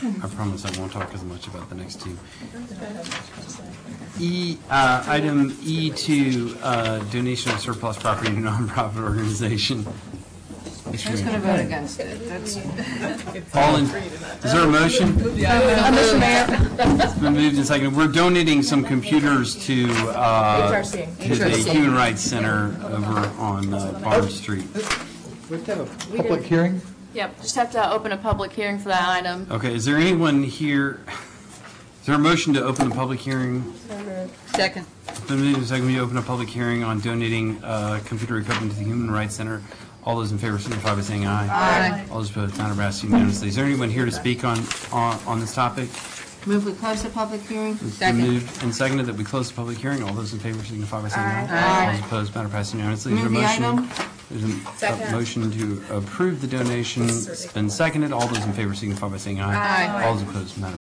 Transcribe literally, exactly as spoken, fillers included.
I promise I won't talk as much about the next two. E, uh, item E two, uh, donation of surplus property to nonprofit organization. Who's going to vote against it? That's All in, is there a motion? Uh, Mister Mayor. It's been moved and seconded. We're donating some computers to, uh, H R C. to the Human Rights Center over on uh, Farm Street. We have to have a public hearing? Yep, just have to open a public hearing for that item. Okay, is there anyone here, is there a motion to open the public hearing? second. It's been moved and seconded. We open a public hearing on donating uh, computer equipment to the Human Rights Center. All those in favor signify by saying aye. Aye. All those opposed, none are passed unanimously. Is there anyone here to speak on, on, on this topic? Move we close the public hearing. It's been moved and seconded that we close the public hearing. All those in favor signify by saying aye. Aye. All those opposed, matter passed unanimously. Is there a Move the motion? item. There's a a motion to approve the donation. It's been seconded. All those in favor signify by saying aye. Aye. All those opposed, matter